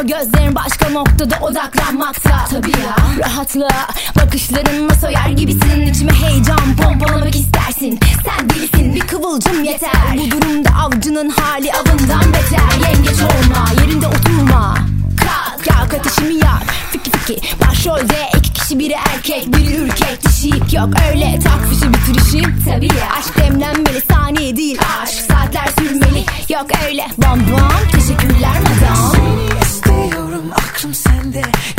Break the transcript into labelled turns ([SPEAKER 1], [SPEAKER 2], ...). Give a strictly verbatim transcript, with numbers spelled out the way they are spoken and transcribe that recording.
[SPEAKER 1] gözlerin başka noktada odaklanmakta. Tabii ya, rahatlığa bakışlarınla soyar gibisin. İçime heyecan pompalamak istersin. Sen delisin, bir kıvılcım yeter. Bu durumda avcının hali avından beter. Yengeç olma, yerinde oturma. Kalk, kalk ateşimi yak. Fiki fiki, başrolde iki kişi, biri erkek biri ürkek. Dişilik yok öyle takfişi bitirişim. Tabii ya, aşk demlenmeli, saniye değil aşk saatler sürmeli. Yok öyle bam bam, teşekkürler madam.
[SPEAKER 2] Seni istiyorum, aklım sende.